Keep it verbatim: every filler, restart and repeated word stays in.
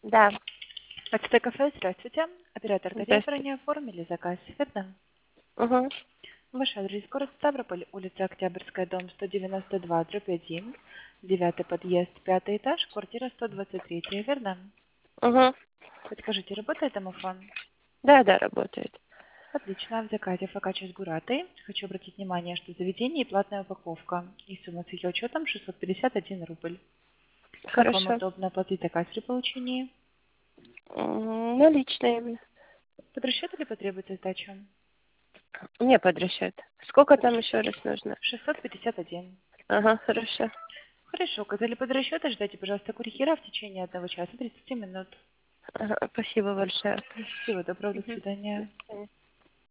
Да, АЦТ кафе, здравствуйте. Оператор здравствуйте. тарифирования оформили заказ, верно? Угу. Ваш адрес город Ставрополь, улица Октябрьская, дом сто девяносто два, дробь один, девятый подъезд, пятый этаж, квартира сто двадцать три, верно? Угу. Подскажите, работает домофон? Да, да, работает. Отлично, в заказе фокаччо с гуратой. Хочу обратить внимание, что заведение и платная упаковка. И сумма с ее учетом шестьсот пятьдесят один рубль. Как вам Хорошо. удобно оплатить заказ при получении? М, Наличные именно. Под расчет или потребуется сдача? Не под расчет. Сколько Под там расчет. еще раз нужно? шестьсот пятьдесят один. Ага, хорошо. Хорошо, указали под расчет, ждайте, пожалуйста, курьера в течение одного часа тридцати минут. Ага, спасибо большое. Всего доброго, до Мгм. До свидания. свидания.